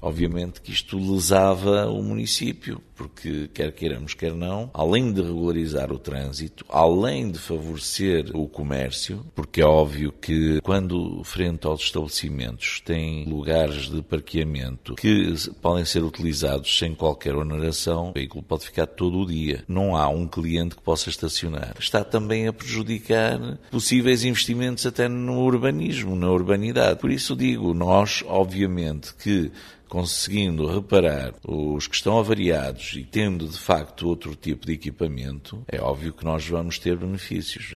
Obviamente que isto lesava o município, porque quer queiramos, quer não, além de regularizar o trânsito, além de favorecer o comércio, porque é óbvio que quando frente aos estabelecimentos tem lugares de parqueamento que podem ser utilizados sem qualquer oneração, o veículo pode ficar todo o dia. Não há um cliente que possa estacionar. Está também a prejudicar possíveis investimentos até no urbanismo, na urbanidade. Por isso digo, nós, obviamente, que conseguindo reparar os que estão avariados e tendo, de facto, outro tipo de equipamento, é óbvio que nós vamos ter benefícios.